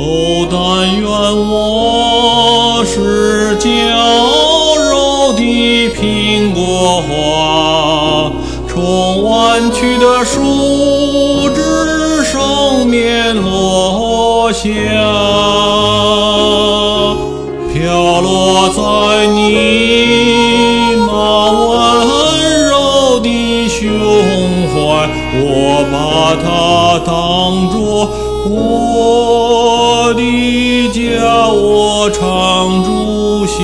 但愿我是娇柔的苹果花，从弯曲的树枝上面落下，飘落在你那温柔的胸怀，我把它当作我的家，我常住下。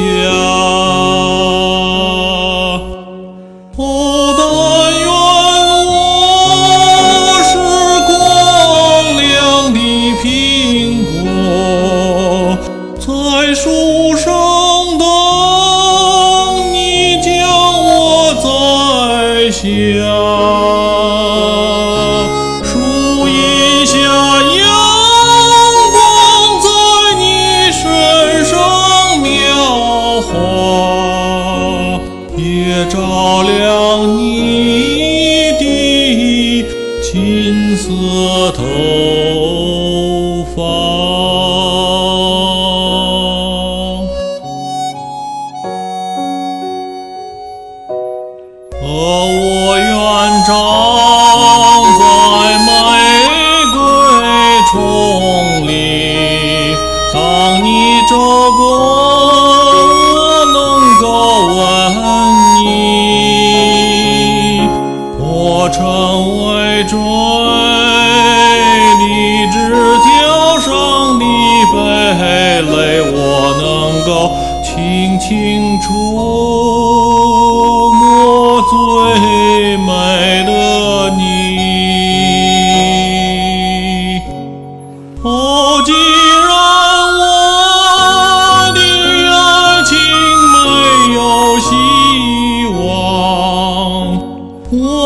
但愿我是光亮的苹果，在树上等你将我摘下。树荫下阳光在你身上描画，也照亮你的金色头发。我愿长在玫瑰丛里，当你走过，我能够吻你。我成为最理枝条上的蓓蕾，我能够轻轻触摸最美的你。既然我的爱情没有希望，我